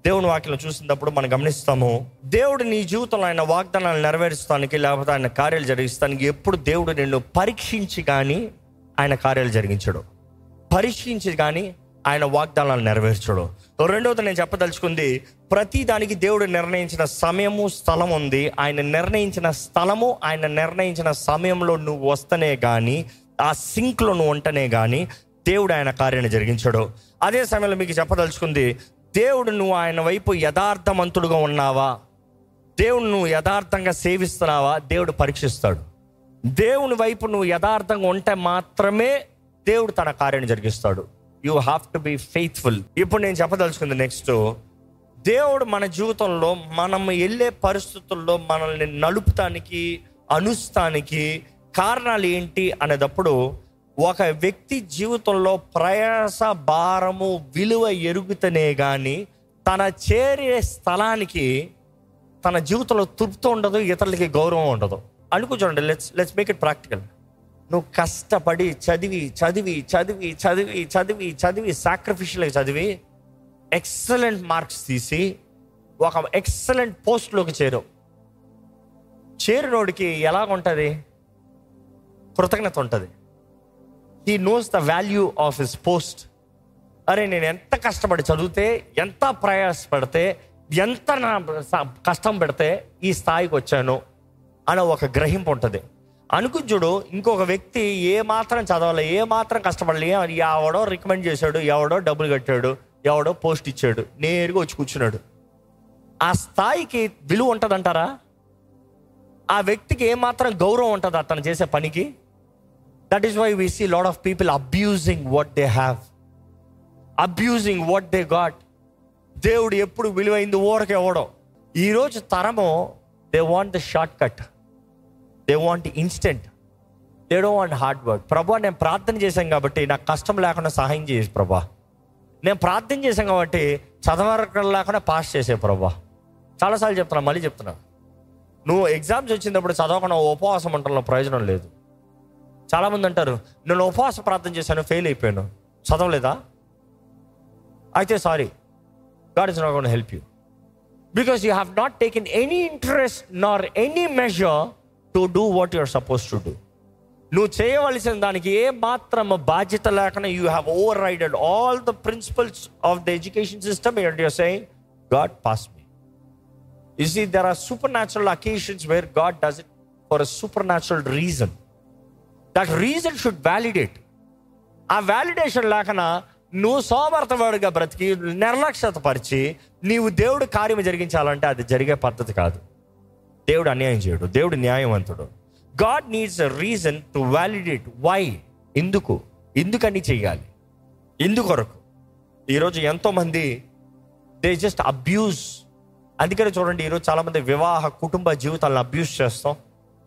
దేవుని వాక్యం చూసినప్పుడు మనం గమనిస్తాము, దేవుడు నీ జీవితంలో ఆయన వాగ్దానాలు నెరవేర్చడానికి, లేకపోతే ఆయన కార్యాలు జరిగిస్తానికి ఎప్పుడు దేవుడు నిన్ను పరీక్షించి కానీ ఆయన కార్యాలు జరిగించడు, పరీక్షించి కానీ ఆయన వాగ్దానాలు నెరవేర్చడు. రెండవది నేను చెప్పదలుచుకుంది, ప్రతి దానికి దేవుడు నిర్ణయించిన సమయము, స్థలం ఉంది. ఆయన నిర్ణయించిన స్థలము, ఆయన నిర్ణయించిన సమయంలో నువ్వు వస్తేనే కానీ, ఆ సింక్లో నువ్వు ఉంటేనే కానీ దేవుడు ఆయన కార్యాన్ని జరిగించడు. అదే సమయంలో మీకు చెప్పదలుచుకుంది, దేవుడు నువ్వు ఆయన వైపు యథార్థవంతుడుగా ఉన్నావా, దేవుడు నువ్వు యథార్థంగా సేవిస్తున్నావా, దేవుడు పరీక్షిస్తాడు. దేవుని వైపు నువ్వు యథార్థంగా ఉంటే మాత్రమే దేవుడు తన కార్యాన్ని జరిగిస్తాడు. You have to be faithful. ఇప్పుడు నేను చెప్పదలుచుకుంది నెక్స్ట్, దేవుడు మన జీవితంలో మనం వెళ్ళే పరిస్థితుల్లో మనల్ని నలుపుతానికి, అనుస్తానికి కారణాలు ఏంటి అనేటప్పుడు, ఒక వ్యక్తి జీవితంలో ప్రయాస, భారము, విలువ ఎరుగుతనే కానీ తన చేరే స్థలానికి తన జీవితంలో తృప్తి ఉండదు, ఇతరులకి గౌరవం ఉండదు. అనుకో చూడండి, లెట్స్ మేక్ ఇట్ ప్రాక్టికల్. నువ్వు కష్టపడి చదివి చదివి చదివి చదివి చదివి చదివి సాక్రిఫిషియల్గా చదివి ఎక్సలెంట్ మార్క్స్ తీసి ఒక ఎక్సలెంట్ పోస్ట్లోకి చేరినోడికి ఎలాగుంటుంది? కృతజ్ఞత ఉంటుంది. He knows the value of his post. అరే, నేను ఎంత కష్టపడి చదివితే, ఎంత ప్రయాసపడితే, ఎంత నా కష్టం పెడితే ఈ స్థాయికి వచ్చాను అనే ఒక గ్రహింపు ఉంటుంది. అనుకుంటుడు ఇంకొక వ్యక్తి ఏ మాత్రం చదవాలి, ఏ మాత్రం కష్టపడాలి, ఎవడో రికమెండ్ చేశాడు, ఎవడో డబ్బులు కట్టాడు, ఎవడో పోస్ట్ ఇచ్చాడు, నేరుగా వచ్చి కూర్చున్నాడు. ఆ స్థాయికి విలువ ఉంటుందంటారా? ఆ వ్యక్తికి ఏమాత్రం గౌరవం ఉంటుంది అతను చేసే పనికి? That is why we see lot of people abusing what they have, abusing what they got. దేవుడు ఎప్పుడు విలువైంది ఊరకే ఇవ్వడం. ఈరోజు తరము they want the short cut, they want instant, they don't want hard work. ప్రభా, నేను ప్రార్థన చేశాను కాబట్టి నాకు కష్టం లేకుండా సహాయం చేసి ప్రభా. నేను ప్రార్థన చేశాను కాబట్టి చదవరకం లేకుండా పాస్ చేసే ప్రభా. చాలాసార్లు చెప్తున్నా, మళ్ళీ చెప్తున్నా, నువ్వు ఎగ్జామ్స్ వచ్చినప్పుడు చదవకుండా ఉపవాసం ఉండడంలో ప్రయోజనం లేదు. చాలామంది అంటారు, నేను ఉపవాస ప్రార్థన చేశాను, ఫెయిల్ అయిపోయాను, చదవలేదా? అయితే sorry, God is not gonna help you, because you have not taken any interest nor any measure to do what you're suppose to do. నువ్వు చేయవలసిన దానికి ఏ మాత్రం బాధ్యత లేకుండా you have overrided all the principles of the education system and you're saying, God pass me. You see, there are supernatural occasions where God does it for a supernatural reason. That reason should validate. ఆ validation లేకనా నువ్వు సోమర్థవాడుగా బ్రతికి నిర్లక్ష్యత పరిచి నీవు దేవుడు కార్యం జరిగించాలంటే అది జరిగే పద్ధతి కాదు. దేవుడు అన్యాయం చేయడు, దేవుడు న్యాయవంతుడు. God needs a reason to validate why. ఎందుకని చెయ్యాలి, ఎందుకొరకు. ఈరోజు ఎంతోమంది దే జస్ట్ అబ్యూజ్. అందుకని చూడండి, ఈరోజు చాలామంది వివాహ కుటుంబ జీవితాలను అబ్యూస్ చేస్తాం.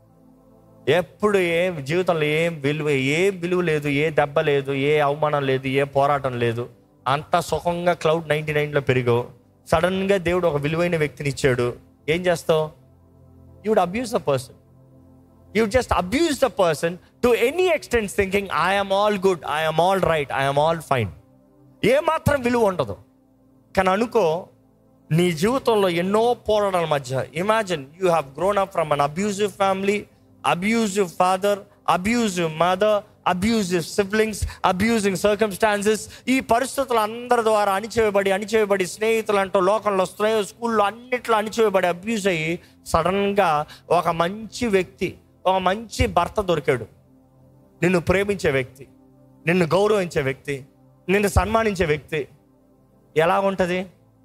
ఎప్పుడు జీవితంలో ఏం విలువ లేదు, ఏ దెబ్బ లేదు, ఏ అవమానం లేదు, ఏ పోరాటం లేదు. అంతా సుఖంగా క్లౌడ్ 99లో పెరిగావు. సడన్గా దేవుడు ఒక విలువైన వ్యక్తిని ఇచ్చాడు, ఏం చేస్తావు? You would abuse the person. You just abuse the person to any extent, thinking I am all good, I am all right, I am all fine. ఏమాత్రం విలువ ఉండదు. కానీ అనుకో, నీ జీవితంలో ఎన్నో పోరాటాల మధ్య, imagine you have grown up from an abusive family, abusive father, abusive mother, abusive siblings, abusing circumstances. ఈ పరిస్థితులు అందరి ద్వారా అణిచివేయబడి స్నేహితులు అంటూ లోకంలో స్కూల్లో అన్నిట్లో అణిచివేయబడి అబ్యూజ్ అయ్యి సడన్గా ఒక మంచి వ్యక్తి, ఒక మంచి భర్త దొరికాడు. నిన్ను ప్రేమించే వ్యక్తి, నిన్ను గౌరవించే వ్యక్తి, నిన్ను సన్మానించే వ్యక్తి. ఎలా ఉంటుంది?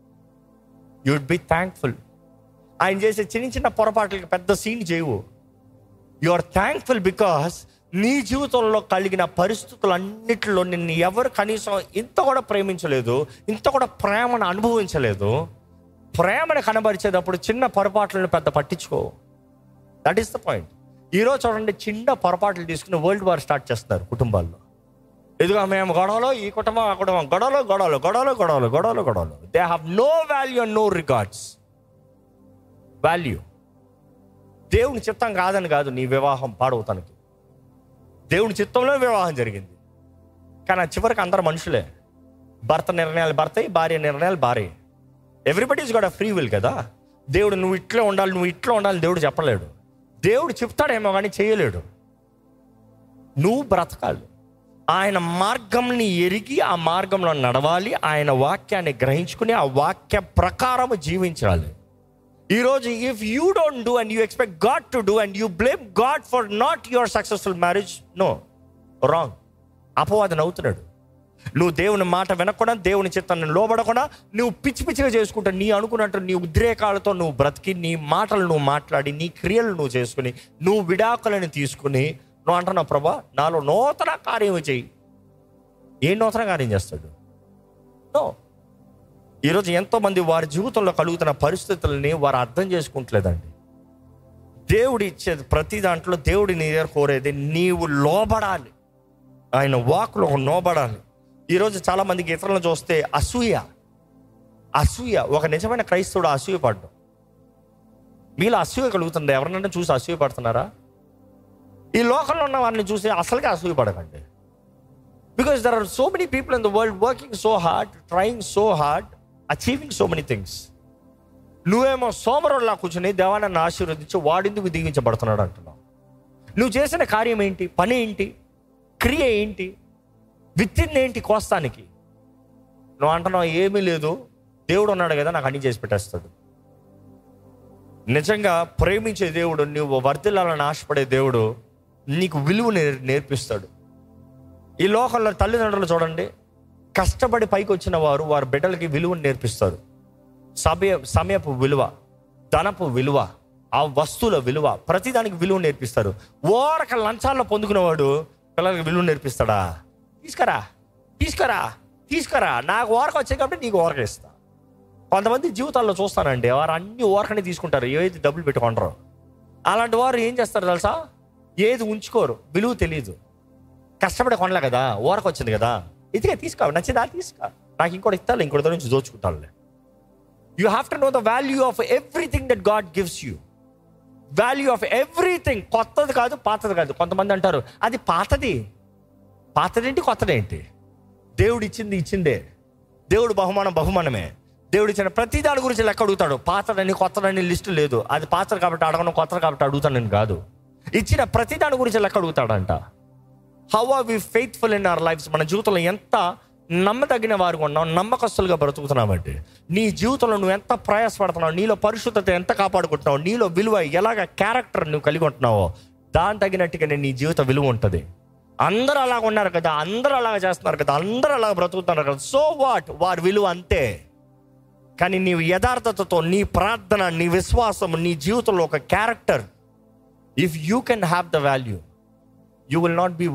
You'd be thankful. ఆయన చేసే చిన్న పొరపాట్లకి పెద్ద సీన్ చేయవు. యు ఆర్ థ్యాంక్ఫుల్ బికాస్ నీ జీవితంలో కలిగిన పరిస్థితులన్నిటిలో నిన్ను ఎవరు కనీసం ఇంత కూడా ప్రేమించలేదు, ఇంత కూడా ప్రేమను అనుభవించలేదు. ప్రేమను కనబరిచేటప్పుడు చిన్న పొరపాట్లను పెద్ద పట్టించుకో. That is the point. ఈరోజు చూడండి, చిన్న పొరపాట్లు తీసుకుని వరల్డ్ వార్ స్టార్ట్ చేస్తున్నారు కుటుంబాల్లో. ఇదిగో మేము గొడవలో, ఈ కుటుంబం ఆ కుటుంబం గొడవలు. They have no value and no regards. Value దేవుని చిత్తం కాదని కాదు నీ వివాహం పాడవుతానికి. దేవుని చిత్తంలో వివాహం జరిగింది, కానీ చివరికి అందరు మనుషులే. భర్త నిర్ణయాలు భర్త, భార్య నిర్ణయాలు భార్య. Everybody's got a free will కదా. దేవుడు నువ్వు ఇట్లా ఉండాలి దేవుడు చెప్పలేడు. దేవుడు చెప్తాడేమో కానీ చేయలేడు. నువ్వు బ్రతకాలి, ఆయన మార్గంని ఎరిగి ఆ మార్గంలో నడవాలి, ఆయన వాక్యాన్ని గ్రహించుకుని ఆ వాక్య ప్రకారం జీవించాలి. ఈరోజు if you don't do and you expect God to do and you blame God for not your successful marriage, no, wrong. అపవాదం అవుతున్నాడు. నువ్వు దేవుని మాట వినకుండా, దేవుని చిత్తాన్ని లోబడకుండా నువ్వు పిచ్చిగా చేసుకుంటా, నీ అనుకున్నట్టు నీ ఉద్రేకాలతో నువ్వు బ్రతికి, నీ మాటలు నువ్వు మాట్లాడి, నీ క్రియలు నువ్వు చేసుకుని, నువ్వు విడాకులను తీసుకుని నువ్వు అంటున్నావు, ప్రభా నాలో నూతన కార్యం చేయి. ఏ నూతన కార్యం చేస్తాడు? నో. ఈరోజు ఎంతోమంది వారి జీవితంలో కలుగుతున్న పరిస్థితులని వారు అర్థం చేసుకుంటలేదండి. దేవుడు ఇచ్చేది ప్రతి దాంట్లో దేవుడి నీ దగ్గర కోరేది నీవు లోబడాలి, ఆయన వాక్లో లోబడాలి. ఈరోజు చాలా మందికి ఇతరులను చూస్తే అసూయ. ఒక నిజమైన క్రైస్తవుడు అసూయ పడ్డం. మీలో అసూయ కలుగుతుంది. ఎవరినైనా చూసి అసూయ పడుతున్నారా? ఈ లోకంలో ఉన్న వారిని చూసి అసలుగా అసూయ పడకండి. Because there are so many people in the world working so hard, trying so hard, achieving so many things. నువ్వేమో సోమరులా కూర్చొని దేవాన్ని ఆశీర్వదించి వాడిందుకు దీవించబడుతున్నాడు అంటున్నావు. నువ్వు చేసిన కార్యం ఏంటి? పని ఏంటి? క్రియ ఏంటి? విత్తింది ఏంటి కోస్తానికి? నువ్వు అంటున్నావు ఏమీ లేదు, దేవుడు ఉన్నాడు కదా నాకు అన్ని చేసి పెట్టేస్తాడు. నిజంగా ప్రేమించే దేవుడు, నువ్వు వర్ధిల్లాలని ఆశపడే దేవుడు నీకు విలువ నేర్పిస్తాడు. ఈ లోకంలో తల్లిదండ్రులు చూడండి, కష్టపడి పైకి వచ్చిన వారు వారి బిడ్డలకి విలువను నేర్పిస్తారు. సమయపు విలువ, ధనపు విలువ, ఆ వస్తువుల విలువ, ప్రతిదానికి విలువ నేర్పిస్తారు. ఓరక లంచాల్లో పొందుకునేవాడు పిల్లలకి విలువ నేర్పిస్తాడా? తీసుకురా నాకు ఓరక వచ్చాయి కాబట్టి నీకు ఓరక ఇస్తా. కొంతమంది జీవితాల్లో చూస్తానండి, వారు అన్ని ఓరకనే తీసుకుంటారు, ఏది డబ్బులు పెట్టుకుంటారో. అలాంటి వారు ఏం చేస్తారు తెలుసా? ఏది ఉంచుకోరు, విలువ తెలియదు. కష్టపడి కొనలే కదా, ఓరక వచ్చింది కదా, ఇదిగా తీసుకో, నచ్చిందా తీసుకో, నాకు ఇంకోటి ఇస్తాను, ఇంకోటి నుంచి దోచుకుంటానులే. You have to know the value of everything that God gives you. Value of everything. కొత్తది కాదు, పాతది కాదు. కొంతమంది అంటారు అది పాతదేంటి కొత్తదేంటి? దేవుడు ఇచ్చిందే. దేవుడు బహుమానమే. దేవుడు ఇచ్చిన ప్రతి దాని గురించి లెక్క అడుగుతాడు. పాతదని కొత్తదని లిస్టు లేదు. అది పాతది కాబట్టి అడగను, కొత్తది కాబట్టి అడుగుతాను నేను కాదు. ఇచ్చిన ప్రతి దాని గురించి లెక్క అడుగుతాడంట. How are we faithful in our lives? మన జీవితంలో ఎంత నమ్మదగిన వారుగా ఉన్నావు, నమ్మకస్తులుగా బ్రతుకుతున్నావంటే, నీ జీవితంలో నువ్వు ఎంత ప్రయాసపడుతున్నావు, నీలో పరిశుద్ధత ఎంత కాపాడుకుంటున్నావు, నీలో విలువ ఎలాగ క్యారెక్టర్ నువ్వు కలిగి ఉంటున్నావో దాని తగినట్టుగానే నీ జీవిత విలువ ఉంటుంది. అందరూ అలాగ ఉన్నారు కదా, అందరూ అలాగ చేస్తున్నారు కదా, అందరూ అలాగ బ్రతుకుతున్నారు కదా, సో వాట్, వారి విలువ అంతే. కానీ నీవు యథార్థతతో నీ ప్రార్థన, నీ విశ్వాసం, నీ జీవితంలో ఒక character, if you can have the value, you will not be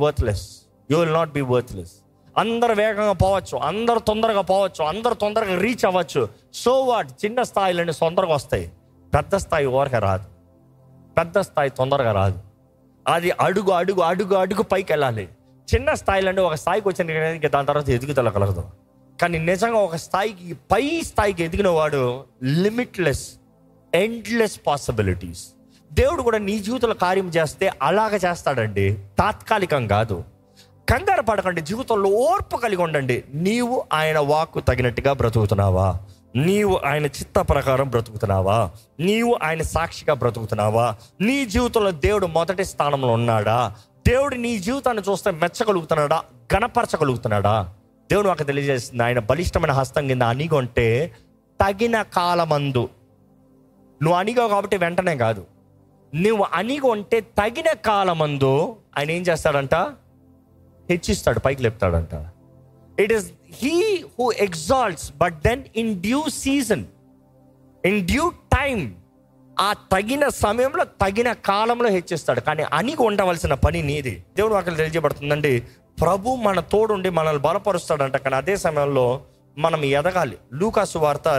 worthless. అందరు వేగంగా పోవచ్చు, అందరు తొందరగా పోవచ్చు, అందరు తొందరగా రీచ్ అవ్వచ్చు, సో వాట్. చిన్న స్థాయిలన్నీ తొందరగా వస్తాయి, పెద్ద స్థాయి ఊరక రాదు, పెద్ద స్థాయి తొందరగా రాదు. అది అడుగు పైకి వెళ్ళాలి. చిన్న స్థాయిలో ఒక స్థాయికి వచ్చిన దాని తర్వాత ఎదుగుదల కలగదు. కానీ నిజంగా ఒక స్థాయికి, పై స్థాయికి ఎదిగిన వాడు లిమిట్లెస్, ఎండ్లెస్ పాసిబిలిటీస్. దేవుడు కూడా నీ జీవితంలో కార్యం చేస్తే అలాగ చేస్తాడండి, తాత్కాలికం కాదు. కంగారు పడకండి, జీవితంలో ఓర్పు కలిగి ఉండండి. నీవు ఆయన వాక్కు తగినట్టుగా బ్రతుకుతున్నావా? నీవు ఆయన చిత్త ప్రకారం బ్రతుకుతున్నావా? నీవు ఆయన సాక్షిగా బ్రతుకుతున్నావా? నీ జీవితంలో దేవుడు మొదటి స్థానంలో ఉన్నాడా? దేవుడు నీ జీవితాన్ని చూస్తే మెచ్చగలుగుతున్నాడా, గణపరచగలుగుతున్నాడా? దేవుడు నాకు తెలియజేస్తుంది, ఆయన బలిష్టమైన హస్తం కింద అణిగొంటే తగిన కాలమందు. నువ్వు అణిగావు కాబట్టి వెంటనే కాదు, నువ్వు అణిగొంటే తగిన కాలమందు ఆయన ఏం చేస్తాడంట? హెచ్చిస్తాడు, పైకి లేపుతాడంట. It is he who exalts but then in due season, in due time, ఆ తగిన సమయంలో తగిన కాలంలో హెచ్చిస్తాడు. కానీ అణిగి ఉండవలసిన పని నీది. దేవుడు అక్కడ తెలియజేయబడుతుందండి, ప్రభు మన తోడుండి మనల్ని బలపరుస్తాడంట. కానీ అదే సమయంలో మనం ఎదగాలి. లూకాసు వార్త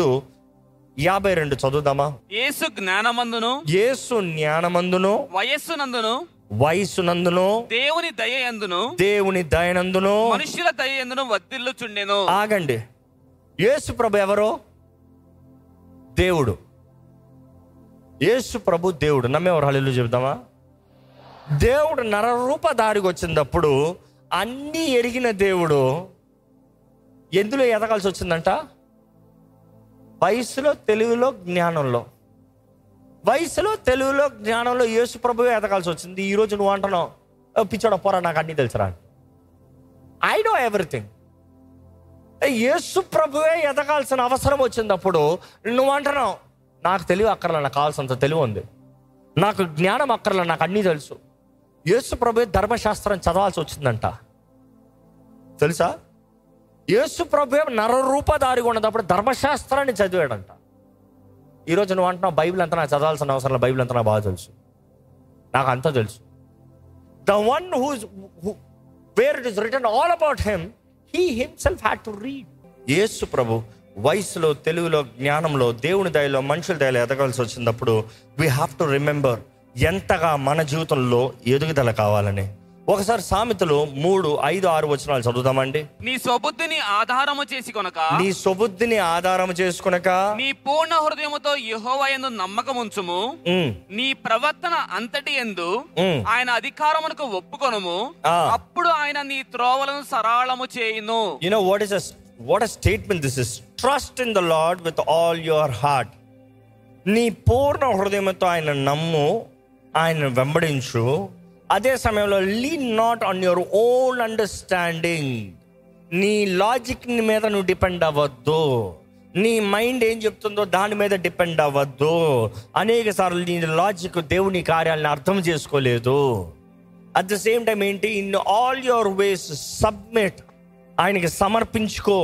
2:52 చదువుదామా? యేసు జ్ఞానమందును వయస్సునందును దేవుని దయనందును మనుషుల దయయందును వర్ధిల్లుచుండెను. ఆగండి, యేసు ప్రభు ఎవరో? దేవుడు. యేసు ప్రభు దేవుడు. నమ్మేవారు హల్లెలూయా చెబుదామా? దేవుడు నరరూపధారికి వచ్చినప్పుడు అన్నీ ఎరిగిన దేవుడు ఎందులో ఎదగాల్సి వచ్చిందంట? వయసులో, తెలివిలో, జ్ఞానంలో. వయసులో, తెలివిలో, జ్ఞానంలో యేసు ప్రభువే ఎదగాల్సి వచ్చింది. ఈరోజు నువ్వు అంటున్నావు, పిచ్చోడ పోరా, నాకు అన్నీ తెలుసురా. I know everything. యేసు ప్రభువే ఎదగాల్సిన అవసరం వచ్చినప్పుడు నువ్వు అంటున్నావు, నాకు తెలివి అక్కర్లా, నాకు కావాల్సినంత తెలివి ఉంది, నాకు జ్ఞానం అక్కర్లా, నాకు అన్నీ తెలుసు. యేసు ప్రభువే ధర్మశాస్త్రం చదవాల్సి వచ్చిందంట, తెలుసా? యేసు ప్రభువే నరరూపధారిగా ఉన్నప్పుడు ధర్మశాస్త్రాన్ని చదివాడంట. ఈరోజు నువ్వు అంటున్నావు, బైబిల్ అంతా నాకు చదవాల్సిన అవసరం, బైబిల్ అంతా నాకు బాగా తెలుసు, నాకు అంతా తెలుసు. The one where it is written all about him, he himself had to read. Yesu ప్రభు వయసులో, తెలుగులో, జ్ఞానంలో, దేవుని దయలో, మనుషుల దయలో ఎదగాల్సి వచ్చినప్పుడు వీ హ్యావ్ టు రిమెంబర్ ఎంతగా మన జీవితంలో ఎదుగుదల కావాలని. ఒకసారి సామెతలు 3:5-6 వచనాలు చదువుతామండి. నీ స్వబుద్ధిని ఆధారము చేసి కొనక, నీ స్వబుద్ధిని ఆధారము చేసుకొనక, నీ పూర్ణ హృదయముతో యెహోవా యందు నమ్మకముంచుము, నీ ప్రవర్తన అంతటి యందు ఆయన అధికారమునకు ఒప్పుకొనుము, అప్పుడు ఆయన నీ త్రోవలను సరళము చేయును. You know what a statement this is. Trust in the Lord with all your heart. నీ పూర్ణ హృదయంతో ఆయన నమ్ము, ఆయన వెంబడించు. అదే సమయంలో lean not on your own understanding. నీ లాజిక్ మీద నువ్వు డిపెండ్ అవ్వద్దు, నీ మైండ్ ఏం చెప్తుందో దాని మీద డిపెండ్ అవ్వద్దు. అనేక సార్లు నీ లాజిక్ దేవుని కార్యాలను అర్థం చేసుకోలేదు. అట్ ద సేమ్ టైం ఏంటి, in all your ways submit, ఆయనకి సమర్పించుకో.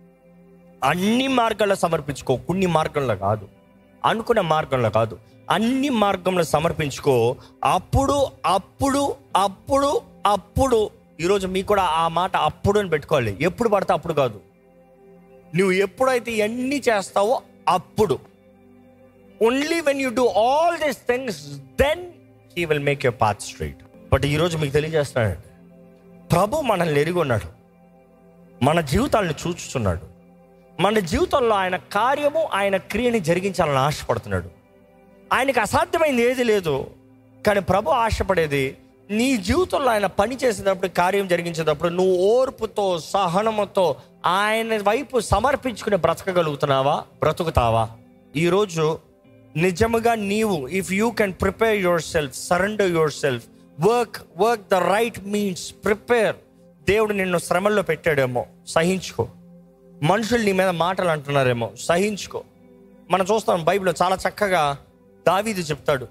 అన్ని మార్గాల్లో సమర్పించుకో, కొన్ని మార్గంలో కాదు, అనుకున్న మార్గంలో కాదు, అన్ని మార్గంలో సమర్పించుకో. అప్పుడు అప్పుడు అప్పుడు అప్పుడు ఈరోజు మీకు కూడా ఆ మాట అప్పుడు అని పెట్టుకోవాలి. ఎప్పుడు పడితే అప్పుడు కాదు. నువ్వు ఎప్పుడైతే ఇవన్నీ చేస్తావో అప్పుడు, only when you do all these things then he will make your path straight. But ఈరోజు మీకు తెలియజేస్తున్నాడు, ప్రభు మనల్ని ఎరిగి ఉన్నాడు, మన జీవితాలను చూస్తున్నాడు, మన జీవితంలో ఆయన కార్యము, ఆయన క్రియని జరిగించాలని ఆశపడుతున్నాడు. ఆయనకి అసాధ్యమైంది ఏది లేదు. కానీ ప్రభు ఆశపడేది, నీ జీవితంలో ఆయన పని చేసేటప్పుడు, కార్యం జరిగించేటప్పుడు నువ్వు ఓర్పుతో, సహనముతో ఆయన వైపు సమర్పించుకుని బ్రతకగలుగుతున్నావా, బ్రతుకుతావా? ఈరోజు నిజముగా నీవు, if you can prepare yourself, surrender yourself, work the right means, prepare. దేవుడు నిన్ను శ్రమల్లో పెట్టాడేమో, సహించుకో. మనుషులు నీ మీద మాటలు అంటున్నారేమో, సహించుకో. మనం చూస్తాం బైబిల్లో చాలా చక్కగా దావీదు చెప్తాడు.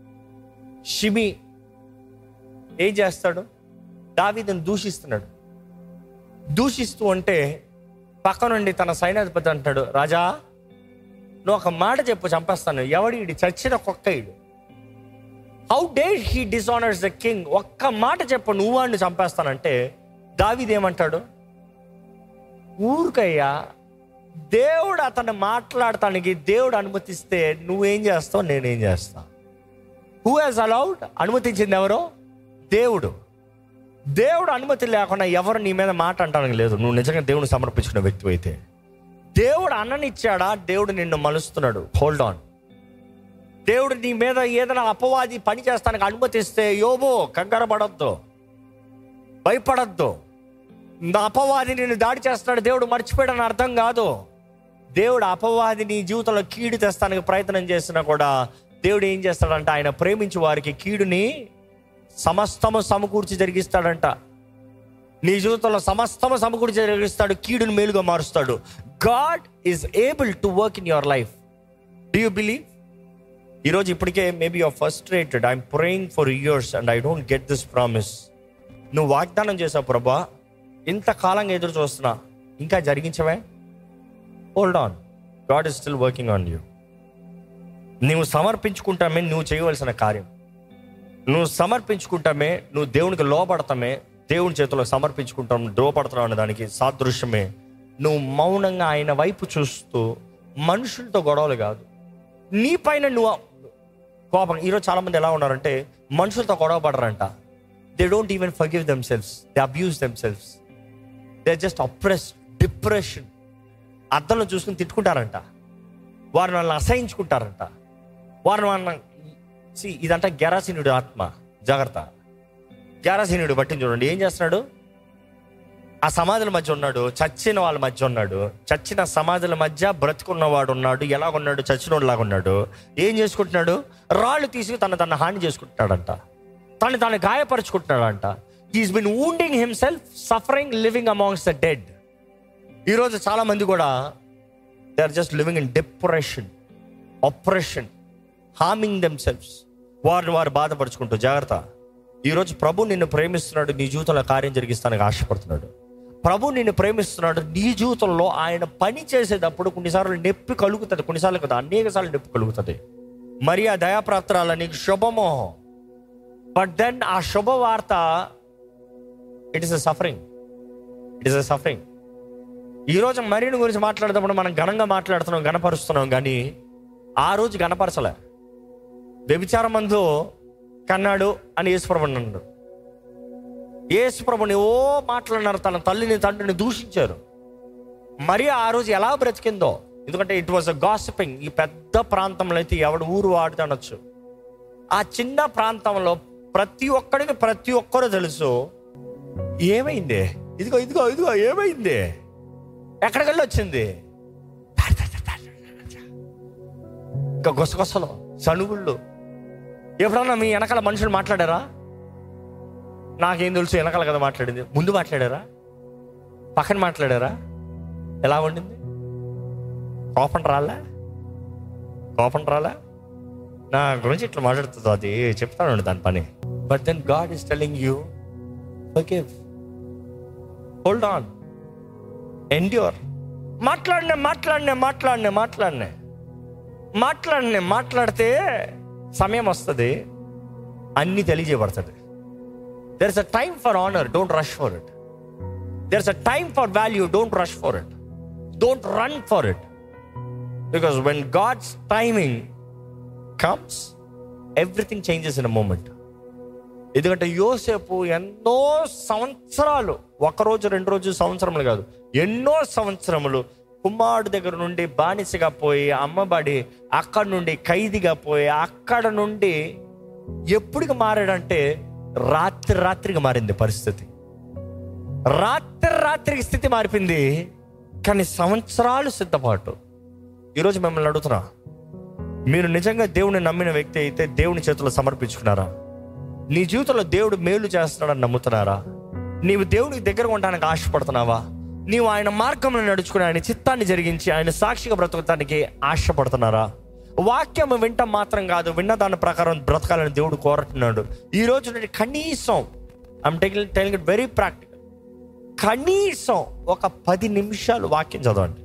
షిమి ఏం చేస్తాడు, దావీదుని దూషిస్తున్నాడు. దూషిస్తూ ఉంటే పక్క నుండి తన సైన్యాధిపతి అంటాడు, రాజా నువ్వు ఒక మాట చెప్పు, చంపేస్తాను. ఎవడి చచ్చిన కుక్క ఇడు, how dare he dishonours the king. ఒక్క మాట చెప్పు, నువ్వు వాడిని చంపేస్తానంటే దావీదు ఏమంటాడు, ఊరికయ్యా, దేవుడు అతన్ని మాట్లాడటానికి దేవుడు అనుమతిస్తే నువ్వేం చేస్తావు, నేనేం చేస్తా. Who has allowed? అనుమతించింది ఎవరో? దేవుడు. దేవుడు అనుమతి లేకుండా ఎవరు నీ మీద మాట అంటానికి లేదు, నువ్వు నిజంగా దేవుని సమర్పించుకున్న వ్యక్తి అయితే. దేవుడు అన్ననిచ్చాడా? దేవుడు నిన్ను మలుస్తున్నాడు. Hold on. దేవుడు నీ మీద ఏదైనా అపవాది పని చేస్తానికి అనుమతిస్తే, యోబు కంగారు పడొద్దు, భయపడద్దు. అపవాది నిన్ను దాడి చేస్తున్నాడు, దేవుడు మర్చిపోయాడని అర్థం కాదు. దేవుడు అపవాది నీ జీవితంలో కీడు తెస్తానికి ప్రయత్నం చేసినా కూడా దేవుడు ఏం చేస్తాడంట, ఆయన ప్రేమించే వారికి కీడుని సమస్తము సమకూర్చి జరిగిస్తాడంట. నీ జీవితంలో సమస్తము సమకూర్చి జరిగిస్తాడు, కీడుని మేలుగా మారుస్తాడు. God is able to work in your life. Do you believe? ఈరోజు ఇప్పటికే maybe your frustrated, I'm praying for years and I don't get this promise. నువ్వు వాగ్దానం చేసావు, ప్రభా ఇంతకాలంగా ఎదురు చూస్తున్నా, ఇంకా జరిగించవే. Hold on, God is still working on you. నువ్వు సమర్పించుకుంటామే నువ్వు చేయవలసిన కార్యం, నువ్వు సమర్పించుకుంటామే, నువ్వు దేవునికి లోపడతామే, దేవుని చేతిలో సమర్పించుకుంటాం, లోపడుతున్నావు అనే దానికి సాదృశ్యమే నువ్వు మౌనంగా ఆయన వైపు చూస్తూ, మనుషులతో గొడవలు కాదు, నీ పైన నువ్వు కోపం. ఈరోజు చాలా మంది ఎలా ఉన్నారంటే మనుషులతో గొడవ పడరంట. They don't even forgive themselves, they abuse themselves, they just oppressed, depression. అద్దంలో చూసుకుని తిట్టుకుంటారంట, వారిని వాళ్ళని అసహించుకుంటారంట, వారిని వాళ్ళని. ఇదంతా గెరాసీనుడు ఆత్మ. జాగ్రత్త. గెరాసీనుడు బట్టి చూడండి ఏం చేస్తున్నాడు, ఆ సమాధుల మధ్య ఉన్నాడు, చచ్చిన వాళ్ళ మధ్య ఉన్నాడు. చచ్చిన సమాధుల మధ్య బ్రతుకున్నవాడు ఉన్నాడు. ఎలా ఉన్నాడు? చచ్చినోడులాగా ఉన్నాడు. ఏం చేసుకుంటున్నాడు? రాళ్ళు తీసి తన హాని చేసుకుంటున్నాడంట, తను గాయపరుచుకుంటున్నాడంట. He's been wounding himself, suffering, living amongst the dead. ఈరోజు చాలా మంది కూడా they are just living in depression, oppression, harming themselves. వారు బాధపరుచుకుంటూ. జాగ్రత్త, ఈరోజు ప్రభు నిన్ను ప్రేమిస్తున్నాడు, నీ జీవితంలో కార్యం జరిగిస్తానికి ఆశపడుతున్నాడు. ప్రభు నిన్ను ప్రేమిస్తున్నాడు. నీ జీవితంలో ఆయన పని చేసేటప్పుడు కొన్నిసార్లు నొప్పి కలుగుతుంది, కొన్నిసార్లు కదా అనేక సార్లు నొప్పి కలుగుతుంది. మరి ఆ దయాప్రాప్తురాల నీకు శుభమో, బట్ దెన్ ఆ శుభవార్త ఇట్ ఈస్ ఎ సఫరింగ్. ఈరోజు మరిని గురించి మాట్లాడేటప్పుడు మనం ఘనంగా మాట్లాడుతున్నాం, గణపరుస్తున్నాం, కానీ ఆ రోజు గణపరచలే. వ్యభిచారం మందు కన్నాడు అని యేసుప్రభుని అన్నాడు. యేసుప్రభుని మాట్లాడినారు, తన తల్లిని తండ్రిని దూషించారు. మరి ఆ రోజు ఎలా బ్రతికిందో, ఎందుకంటే ఇట్ వాజ్ అ గాసిపింగ్. ఈ పెద్ద ప్రాంతంలో అయితే ఎవడు ఊరు వాడితే అనొచ్చు. ఆ చిన్న ప్రాంతంలో ప్రతి ఒక్కరు తెలుసు ఏమైంది, ఇదిగో ఏమైంది, ఎక్కడికి వెళ్ళి వచ్చింది. ఇంకా గుసగుసలు, సణుగుళ్ళు. ఎప్పుడన్నా మీ వెనకాల మనుషులు మాట్లాడారా? నాకేం తెలుసు, వెనకాల కదా మాట్లాడింది. ముందు మాట్లాడారా? పక్కన మాట్లాడారా? ఎలా ఉండింది? కోపం రాలే? నా గురించి ఇట్లా మాట్లాడుతుందో అది చెప్తాను దాని పని. But then God is telling you forgive, hold on, endure. మాట్లాడితే సమయం వస్తుంది, అన్నీ తెలియజేయబడుతుంది. There is a time for honor, don't rush for it. There is a time for value, don't rush for it. Don't run for it. Because when God's timing comes, everything changes in a moment. ఎందుకంటే యోసేపు ఎన్నో సంవత్సరాలు, ఒకరోజు 2 రోజులు, సంవత్సరములు కాదు, ఎన్నో సంవత్సరములు కుమారుడు దగ్గర నుండి బానిసగా పోయి, అమ్మబడి, అక్కడి నుండి ఖైదీగా పోయి, అక్కడ నుండి ఎప్పటికి మారాడంటే రాత్రికి మారింది పరిస్థితి. రాత్రికి స్థితి మారిపోయింది. కానీ సంవత్సరాలు సిద్ధపాటు. ఈరోజు మిమ్మల్ని అడుగుతున్నా, మీరు నిజంగా దేవుని నమ్మిన వ్యక్తి అయితే దేవుని చేతుల్లో సమర్పించుకున్నారా? నీ జీవితంలో దేవుడు మేలు చేస్తున్నాడని నమ్ముతున్నారా? నీవు దేవునికి దగ్గర ఉండడానికి ఆశపడుతున్నావా? నీవు ఆయన మార్గంలో నడుచుకుని ఆయన చిత్తాన్ని జరిగించి ఆయన సాక్షిగా బ్రతకడానికి ఆశపడుతున్నారా? వాక్యం వింటాం మాత్రం కాదు, విన్న దాని ప్రకారం బ్రతకాలని దేవుడు కోరుతున్నాడు. ఈ రోజు నేను కనీసం I'm telling it very practical, కనీసం ఒక 10 నిమిషాలు వాక్యం చదవండి.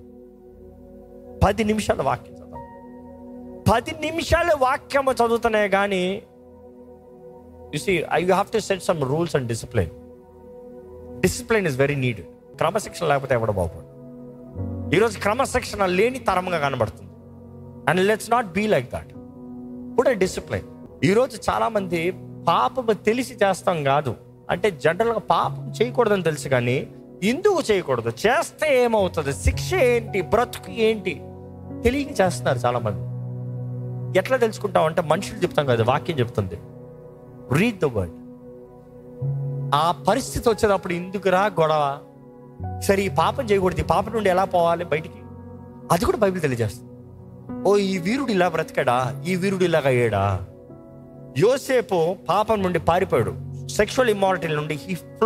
10 నిమిషాలు వాక్యం చదవండి. 10 నిమిషాలు వాక్యం చదువుతున్నాయి కానీ you see you have to set some rules and discipline is very needed. క్రమశిక్షణ లేకపోతే ఎవడ బాగుపడు. ఈరోజు క్రమశిక్షణ లేని తరంగా కనబడుతుంది. And let's not be like that. కూడా డిసిప్లైన్. ఈరోజు చాలా మంది పాపం తెలిసి చేస్తాం కాదు, అంటే జనరల్గా పాపం చేయకూడదని తెలుసు కానీ ఎందుకు చేయకూడదు, చేస్తే ఏమవుతుంది, శిక్ష ఏంటి, బ్రతుకు ఏంటి తెలియక చేస్తున్నారు చాలా మంది. ఎట్లా తెలుసుకుంటాం అంటే మనుషులు చెప్తాం కదా, వాక్యం చెప్తుంది. Read the word. ఆ పరిస్థితి వచ్చేటప్పుడు ఎందుకురా గొడవ, సరే ఈ పాపం చేయకూడదు, ఈ పాపం నుండి ఎలా పోవాలి బయటికి, అది కూడా బైబిల్ తెలియజేస్తుంది. ఓ ఈ వీరుడు ఇలా బ్రతికాడా, ఈ వీరుడు ఇలాగా అయ్యాడా. యోసేపు పాపం నుండి పారిపోయాడు, సెక్షువల్ ఇమ్మారిటీ నుండి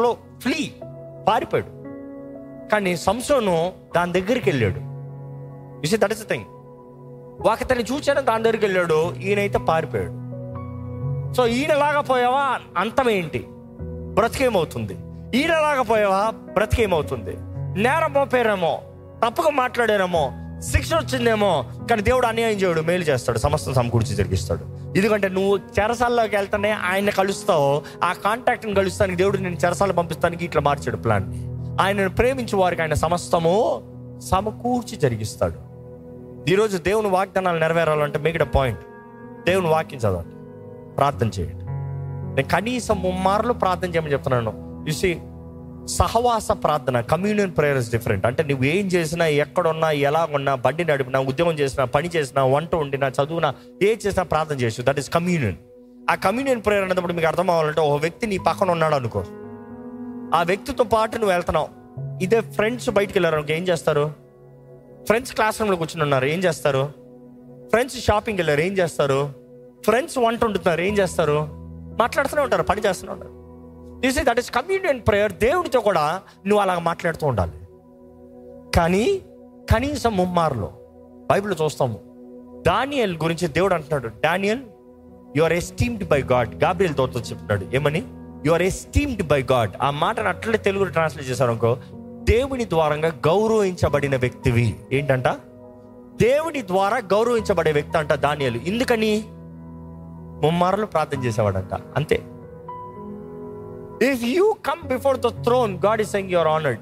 పారిపోయాడు. కానీ సంసోను దాని దగ్గరికి వెళ్ళాడు. You see that is the thing. ఒకతన్ని చూచాడు, దాని దగ్గరికి వెళ్ళాడు, ఈయనైతే పారిపోయాడు. సో ఈయనలాగా పోయావా అంతమేంటి, బ్రతికేమవుతుంది, ఈయనలాగా పోయావా బ్రతికేమవుతుంది. నేరం మోపేరేమో, తప్పుగా మాట్లాడారేమో, శిక్ష వచ్చిందేమో, కానీ దేవుడు అన్యాయం చేయడు, మేలు చేస్తాడు, సమస్తం సమకూర్చి జరిగిస్తాడు. ఎందుకంటే నువ్వు చెరసాల్లోకి వెళ్తానే ఆయన కలుస్తావు, ఆ కాంటాక్ట్ని కలుస్తానికి దేవుడు నేను చెరసాల పంపిస్తానికి ఇట్లా మార్చాడు ప్లాన్. ఆయనను ప్రేమించే వారికి ఆయన సమస్తము సమకూర్చి జరిగిస్తాడు. ఈరోజు దేవుని వాగ్దానాలు నెరవేరాలంటే మేక్ ఇట్ అ పాయింట్, దేవుని వాక్యం చదవండి, ప్రార్థన చేయండి. నేను కనీసం 3 మార్లు ప్రార్థన చేయమని చెప్తున్నాను. యు సీ సహవాస ప్రార్థన, కమ్యూనియన్ ప్రేయర్ ఇస్ డిఫరెంట్. అంటే నువ్వు ఏం చేసినా, ఎక్కడున్నా, ఎలా ఉన్నా, బండి నడిపినా, ఉద్యోగం చేసినా, పని చేసినా, వంట వండినా, చదువునా, ఏ చేసినా ప్రార్థన చేసు. That is communion. ఆ కమ్యూనియన్ ప్రేయర్ అనేటప్పుడు మీకు అర్థం అవ్వాలంటే ఒక వ్యక్తి నీ పక్కన ఉన్నాడు అనుకో, ఆ వ్యక్తితో పాటు నువ్వు వెళ్తున్నావు, ఇదే ఫ్రెండ్స్ బయటికి వెళ్ళారు ఏం చేస్తారు? ఫ్రెండ్స్ క్లాస్ రూమ్లో కూర్చుని ఉన్నారు, ఏం చేస్తారు? ఫ్రెండ్స్ షాపింగ్కి వెళ్ళారు, ఏం చేస్తారు? ఫ్రెండ్స్ వంట వండుతున్నారు, ఏం చేస్తారు? మాట్లాడుతూనే ఉంటారు, పని చేస్తూనే ఉంటారు. This is that is communion prayer. దేవుడితో కూడా నువ్వు అలా మాట్లాడుతూ ఉండాలి. కానీ కనీసం ముమ్మారులో బైబిల్ చూస్తాము, దానియేల్ గురించి దేవుడు అంటున్నాడు, Daniel you are esteemed by God. Gabriel దూతతో చెప్తున్నాడు ఏమని? You are esteemed by God. ఆ మాటను అట్లే తెలుగులో ట్రాన్స్లేట్ చేశారు అనుకో, దేవుని ద్వారంగా గౌరవించబడిన వ్యక్తివి. ఏంటంట? దేవుని ద్వారా గౌరవించబడే వ్యక్తి అంట దానియేలు. ఎందుకని? ముమ్మారులు ప్రార్థన చేసేవాడంట, అంతే. If you come before the throne, God is saying you are honoured.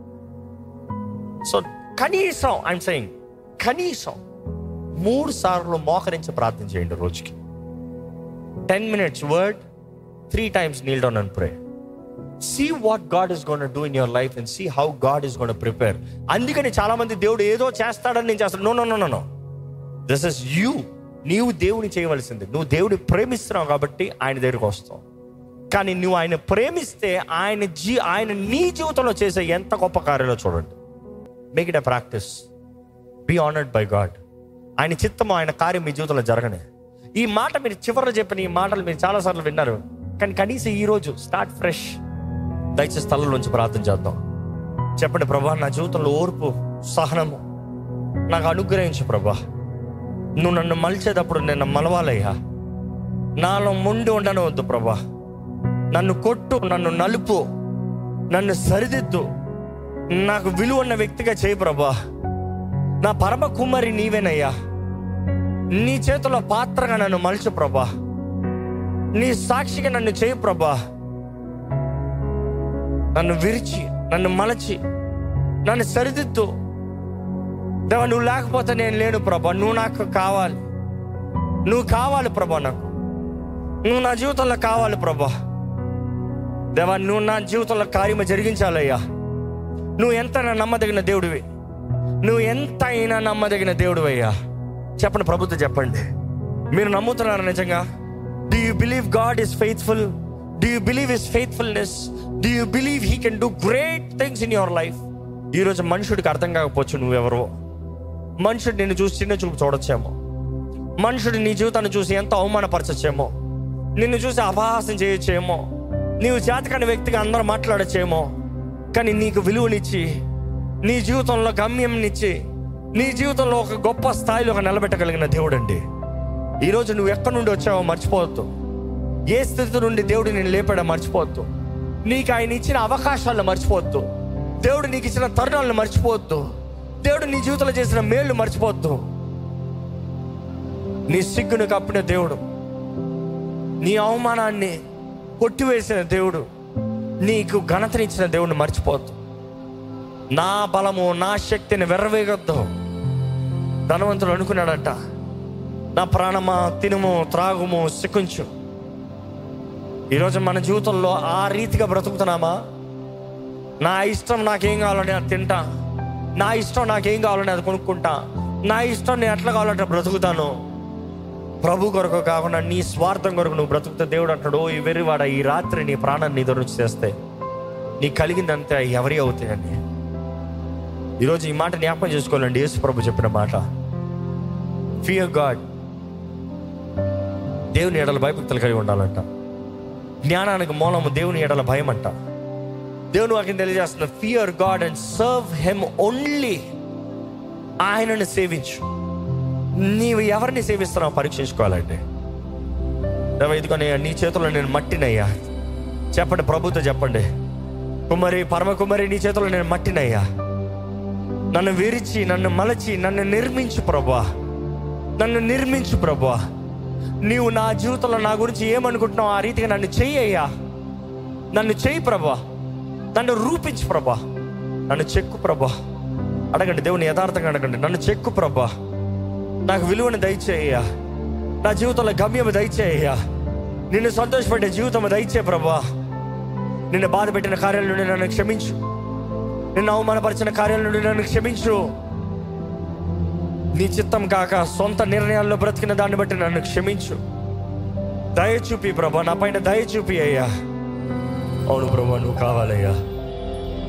So కనీసం ఐఎమ్ సెయింగ్ కనీసం 3 సార్లు మోకరించి ప్రార్థన చేయండి రోజుకి. 10 minutes word, 3 times kneel down and pray. See what God is going to do in your life and see how God is going to prepare. అందుకని చాలా మంది దేవుడు ఏదో చేస్తాడని నేను చేస్తాను. No no no no no, this is you. నీవు దేవుని చేయవలసింది. నువ్వు దేవుని ప్రేమిస్తున్నావు కాబట్టి ఆయన దగ్గరికి వస్తావు. కానీ నువ్వు ఆయన ప్రేమిస్తే ఆయన నీ జీవితంలో చేసే ఎంత గొప్ప కార్యాలో చూడండి. Make it a practice. Be honoured by God. ఆయన చిత్తము, ఆయన కార్యం మీ జీవితంలో జరగనే. ఈ మాట మీరు చివరిలో చెప్పిన ఈ మాటలు మీరు చాలాసార్లు విన్నారు, కానీ కనీసం ఈరోజు స్టార్ట్ ఫ్రెష్. దయచేసి స్థలంలోంచి ప్రార్థన చేద్దాం. చెప్పండి, ప్రభా నా జీవితంలో ఓర్పు, సహనము నాకు అనుగ్రహించు ప్రభా. నువ్వు నన్ను మలిచేటప్పుడు నేను మలవాలయ్యా. నాలో ముందు ఉండనవద్దు ప్రభా. నన్ను కొట్టు, నన్ను నలుపు, నన్ను సరిదిద్దు, నాకు విలువ ఉన్న వ్యక్తిగా చేయి ప్రభా. నా పరమ కుమారి నీవేనయ్యా. నీ చేతిలో పాత్రగా నన్ను మలచు ప్రభా. నీ సాక్షిగా నన్ను చేయి ప్రభా. నన్ను విరిచి, నన్ను మలచి, నన్ను సరిదిద్దు దేవా. నువ్వు లేకపోతే నేను లేను ప్రభా. నువ్వు నాకు కావాలి. నువ్వు కావాలి ప్రభా. నాకు నువ్వు నా జీవితంలో కావాలి ప్రభా. దేవా నువ్వు నా జీవితంలో కార్యము జరిగించాలయ్యా. నువ్వు ఎంతైనా నమ్మదగిన దేవుడివి. నువ్వు ఎంతైనా నమ్మదగిన దేవుడివి అయ్యా. చెప్పండి, ప్రభుత్వం చెప్పండి, మీరు నమ్ముతున్నారా నిజంగా? Do you believe God is faithful? Do you believe his faithfulness? Do you believe he can do great things in your life? ఈరోజు మనుషుడికి అర్థం కాకపోవచ్చు నువ్వెవరో. మనుషుడు నిన్ను చూసి చిన్న చూపు చూడొచ్చేమో. మనుషుడు నీ జీవితాన్ని చూసి ఎంతో అవమానపరచచ్చేమో. నిన్ను చూసి అపహాసం చేయొచ్చేమో. నీవు చేతకాని వ్యక్తిగా అందరూ మాట్లాడచ్చేమో. కానీ నీకు విలువనిచ్చి, నీ జీవితంలో గమ్యంనిచ్చి, నీ జీవితంలో ఒక గొప్ప స్థాయిలో నిలబెట్టగలిగిన దేవుడు అండి. ఈరోజు నువ్వు ఎక్కడి నుండి వచ్చావో మర్చిపోవద్దు. ఏ స్థితి నుండి దేవుడు నేను లేపాడో మర్చిపోవద్దు. నీకు ఆయన ఇచ్చిన అవకాశాలను మర్చిపోవద్దు. దేవుడు నీకు ఇచ్చిన తరుణాలను మర్చిపోవద్దు. దేవుడు నీ జీవితంలో చేసిన మేళ్ళు మర్చిపోవద్దు. నీ సిగ్గును కప్పిన దేవుడు, నీ అవమానాన్ని కొట్టివేసిన దేవుడు, నీకు ఘనతనిచ్చిన దేవుడిని మర్చిపోవద్దు. నా బలము, నా శక్తిని వెర్రవేగొద్దు. ధనవంతుడు అనుకున్నాడంట, నా ప్రాణమా తినుము త్రాగుము సిక్కుంచు. ఈరోజు మన జీవితంలో ఆ రీతిగా బ్రతుకుతున్నామా? నా ఇష్టం నాకేం కావాలని అది తింటా, నా ఇష్టం నాకేం కావాలని అది కొనుక్కుంటా, నా ఇష్టం నేను ఎట్లా కావాలంటే బ్రతుకుతాను. ప్రభు కొరకు కాకుండా నీ స్వార్థం కొరకు నువ్వు బ్రతుకుతా. దేవుడు అంటాడు, ఈ వెర్రివాడ, ఈ రాత్రి నీ ప్రాణాన్ని నీ నుంచి చేస్తే నీకు కలిగిందంతే ఎవరి అవుతాయండి. ఈరోజు ఈ మాట జ్ఞాపకం చేసుకోవాలండి. యేసు ప్రభు చెప్పిన మాట, ఫియర్ గాడ్. దేవుని ఎడల భయభక్తులు కలిగి ఉండాలంట. జ్ఞానానికి మూలము దేవుని ఎడల భయం అంట. దేవుని వాక్యం తెలియజేస్తున్న, fear God and serve him only. ఆయనను సేవించు. నీవు ఎవరిని సేవిస్తున్నావు పరీక్షించుకోవాలంటే, ఇదిగోనే నీ చేతుల్లో నేను మట్టినయ్యా. చెప్పండి, ప్రభుతో చెప్పండి, కుమారి, పరమ కుమారి, నీ చేతుల్లో నేను మట్టినయ్యా. నన్ను విరిచి, నన్ను మలచి, నన్ను నిర్మించు ప్రభా. నన్ను నిర్మించు ప్రభా. నీవు నా జీవితంలో నా గురించి ఏమనుకుంటున్నావు ఆ రీతిగా నన్ను చెయ్యయ్యా. నన్ను చెయ్యి ప్రభా. నన్ను రూపించు ప్రభా. నన్ను చెక్కు ప్రభా. అడగండి, దేవుని యథార్థంగా అడగండి, నన్ను చెక్కు ప్రభా. నాకు విలువను దయచేయ్యా. నా జీవితంలో గమ్యము దయచేయ్యా. నిన్ను సంతోషపెట్టే జీవితం దయచే ప్రభా. నిన్ను బాధ పెట్టిన కార్యాల నుండి నన్ను క్షమించు. నిన్ను అవమానపరిచిన కార్యాల నుండి నన్ను క్షమించు. నీ చిత్తం కాక సొంత నిర్ణయాల్లో బ్రతికిన దాన్ని బట్టి నన్ను క్షమించు. దయ చూపి ప్రభా, నా పైన దయ చూపి అయ్యా. అవును ప్రభా, నువ్వు కావాలయ్యా.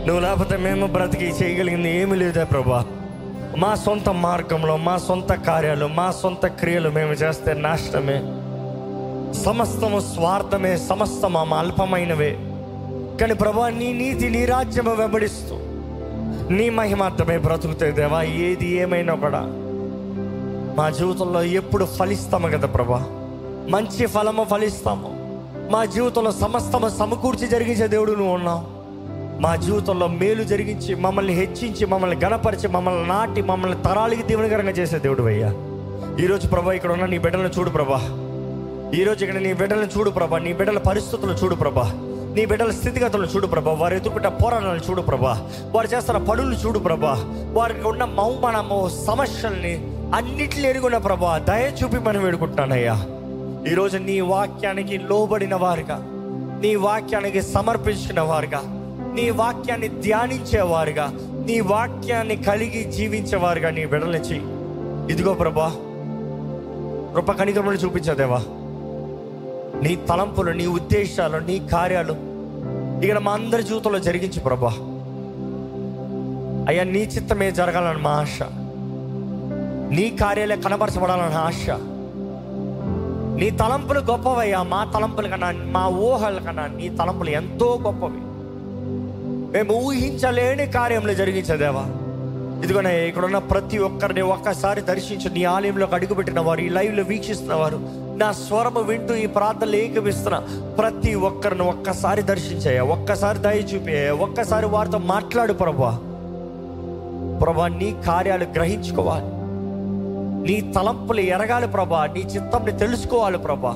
నువ్వు లేకపోతే మేము బ్రతికి చేయగలిగింది ఏమీ లేదే ప్రభా. మా సొంత మార్గంలో, మా సొంత కార్యాలు, మా సొంత క్రియలు మేము చేస్తే నాశనమే. సమస్తము స్వార్థమే, సమస్తము అల్పమైనవే. కానీ ప్రభా, నీ నీతి, నీ రాజ్యము వెంబడిస్తూ నీ మహిమార్థమే బ్రతుకుతే దేవా, ఏది ఏమైనా కూడా మా జీవితంలో ఎప్పుడు ఫలిస్తాము కదా ప్రభా. మంచి ఫలము ఫలిస్తాము. మా జీవితంలో సమస్తము సమకూర్చి జరిగించే దేవుడు నువ్వు ఉన్నావు. మా జీవితంలో మేలు జరిగించి, మమ్మల్ని హెచ్చించి, మమ్మల్ని గణపరిచి, మమ్మల్ని నాటి, మమ్మల్ని తరాలకి దీవెనకరంగా చేసే దేవుడు అయ్యా. ఈరోజు ప్రభా, ఇక్కడ ఉన్న నీ బిడ్డలను చూడు ప్రభా. ఈరోజు ఇక్కడ నీ బిడ్డలను చూడు ప్రభా. నీ బిడ్డల పరిస్థితులు చూడు ప్రభా. నీ బిడ్డల స్థితిగతులను చూడు ప్రభా. వారు ఎదుర్కొంటే పోరాటాలను చూడు ప్రభా. వారు చేస్తున్న పనులు చూడు ప్రభా. వారికి ఉన్న మౌమానము, సమస్యల్ని అన్నిటిని ఎరుగున్న ప్రభా, దయ చూపి మనం వేడుకుంటున్నానయ్యా. ఈరోజు నీ వాక్యానికి లోబడిన వారుగా, నీ వాక్యానికి సమర్పించిన వారుగా, నీ వాక్యాన్ని ధ్యానించేవారుగా, నీ వాక్యాన్ని కలిగి జీవించేవారుగా నీ బిడ్డలు చెయ్యి. ఇదిగో ప్రభా, కృప కనికరములు చూపించదేవా. నీ తలంపులు, నీ ఉద్దేశాలు, నీ కార్యాలు ఇక్కడ మా అందరి జీవితంలో జరిగించు ప్రభా. అయ్యా, నీ చిత్తమే జరగాలని మా ఆశ. నీ కార్యాలే కనబరచబడాలని ఆశ. నీ తలంపులు గొప్పవయ్యా. మా తలంపుల కన్నా, మా ఊహల కన్నా నీ తలంపులు ఎంతో గొప్పవి. మేము ఊహించలేని కార్యంలో జరిగించదేవా. ఇదిగోనే ఇక్కడున్న ప్రతి ఒక్కరిని ఒక్కసారి దర్శించు. నీ ఆలయంలోకి అడుగుపెట్టిన వారు, ఈ లైవ్లో వీక్షిస్తున్న వారు, నా స్వరము వింటూ ఈ ప్రార్థనలు ఏకమిస్తున్న ప్రతి ఒక్కరిని ఒక్కసారి దర్శించాయా. ఒక్కసారి దయ చూపాయా. ఒక్కసారి వారితో మాట్లాడు ప్రభా. ప్రభా, నీ కార్యాలు గ్రహించుకోవాలి. నీ తలంపులు ఎరగాలి ప్రభా. నీ చిత్తంని తెలుసుకోవాలి ప్రభా.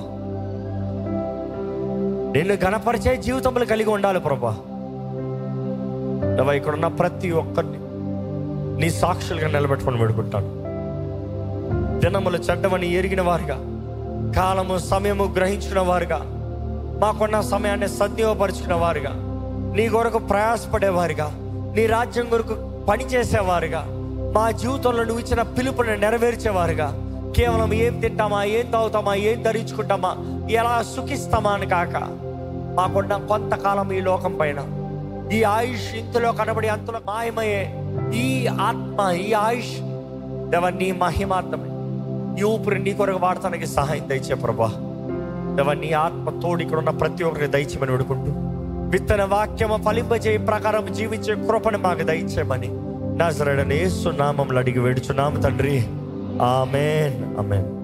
నిన్ను గణపరిచే జీవితములు కలిగి ఉండాలి ప్రభా. ఇక్కడున్న ప్రతి ఒక్కరిని నీ సాక్షులుగా నిలబెట్టుకొని వేడుకుంటాను. దినములు చెడ్డమని ఎరిగిన వారుగా, కాలము సమయము గ్రహించిన వారుగా, మాకున్న సమయాన్ని సద్వినియోగపరుచుకున్న వారుగా, నీ కొరకు ప్రయాసపడేవారుగా, నీ రాజ్యం కొరకు పనిచేసేవారుగా, మా జీవితంలో నువ్వు ఇచ్చిన పిలుపుని నెరవేర్చేవారుగా, కేవలం ఏం తింటామా, ఏం తాగుతామా, ఏం ధరించుకుంటామా, ఎలా సుఖిస్తామా అని కాక, మాకున్న కొంతకాలం ఈ లోకం పైన, ఈ ఆయుష్ ఇంతలో కనబడి అంతలో మాయమయ్యే ఈ ఆత్మ, ఈ ఆయుష్ దేవ నీ మహిమార్థమే, ఈ ఊపిరి నీ కొరకు వాడటానికి సహాయం దయచే ప్రభా. దేవ నీ ఆత్మ తోడు ఇక్కడ ఉన్న ప్రతి ఒక్కరికి దయచేయమని వేడుకుంటూ, విత్తన వాక్యము ఫలింపజేయ ప్రకారం జీవించే కృపను మాకు దయచేయమని నజరేయుడైన యేసు నామములో అడిగి వేడుచున్నాము తండ్రి. ఆమేన్, ఆమేన్.